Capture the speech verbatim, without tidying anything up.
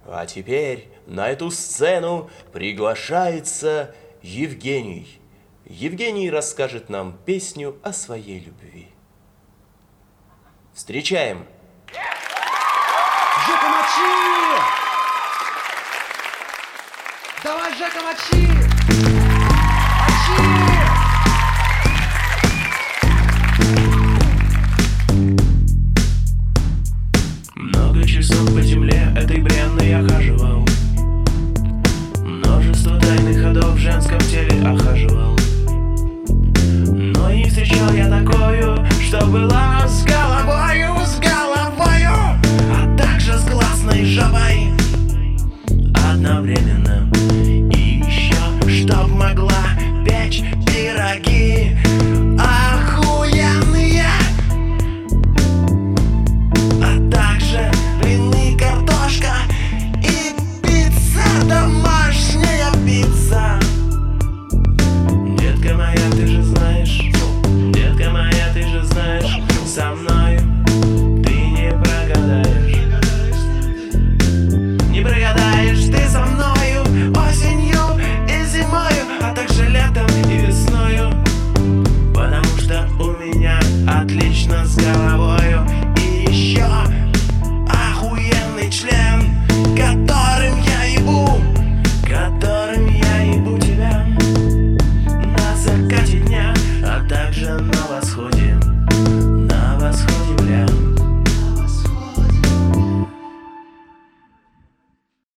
А теперь на эту сцену приглашается Евгений. Евгений расскажет нам песню о своей любви. Встречаем! Жека, мочи! Давай, Жека, мочи! Мочи! Много часов по земле этой бренной я хаживал, множество тайных ходов в женском теле охаживал, но не встречал я такую, что была с головою, с головою, а также с классной жабой одновременно.